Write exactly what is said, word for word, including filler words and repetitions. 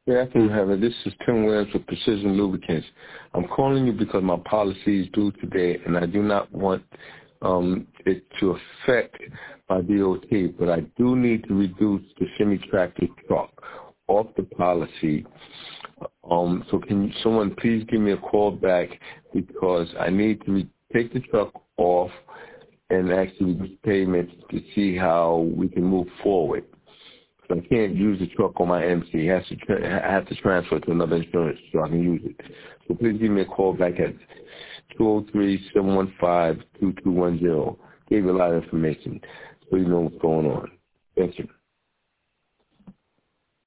Good afternoon, Heather. This is Tim Williams with Precision Lubricants. I'm calling you because my policy is due today, and I do not want um, it to affect my D O T, but I do need to reduce the semi-tractor truck off the policy. Um, so can someone please give me a call back because I need to re- take the truck off and actually reduce payments to see how we can move forward. I can't use the truck on my M C. It has to tra- I have to transfer to another insurance so I can use it. So please give me a call back at two oh three, seven one five, two two one zero. Gave you a lot of information so you know what's going on. Thank you.